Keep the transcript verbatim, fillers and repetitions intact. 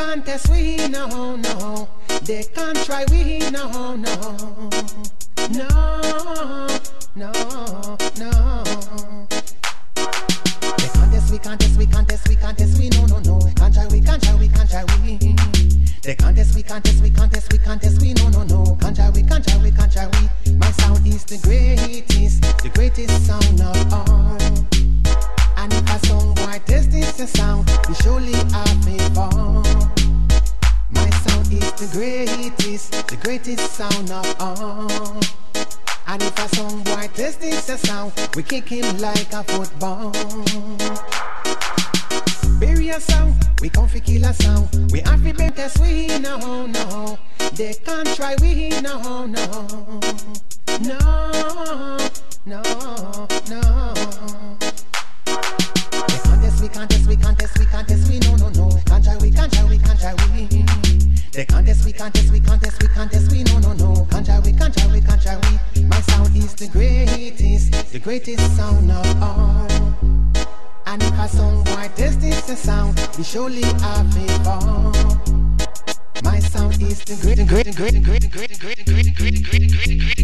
contest we no no. They can't try we no no. No, no, no. They contest we contest we contest we contest we no no no. Can't try we can't try we can't try we. They contest we contest we contest we contest we no no no. Can't try we can't try we can't try we. My sound is the greatest, the greatest sound of all. And if a song boy test this sound, we surely have a fall. My sound is the greatest, the greatest sound of all. And if a song boy test this sound, we kick him like a football. Bury a sound, we come fi kill a sound. We have to bend test we no no. They can't try we no no. No, no, no. They contest we contest we contest we contest we no no no. Can't try we can't try we can't try we. They contest we contest we contest we contest we no no no. Can't try we can't try we can't try we. My sound is the greatest, the greatest sound of all. And if a song boy test this the sound, we surely have a fall. My sound is the great, great, great, great, great, great, great, great, great, great, great.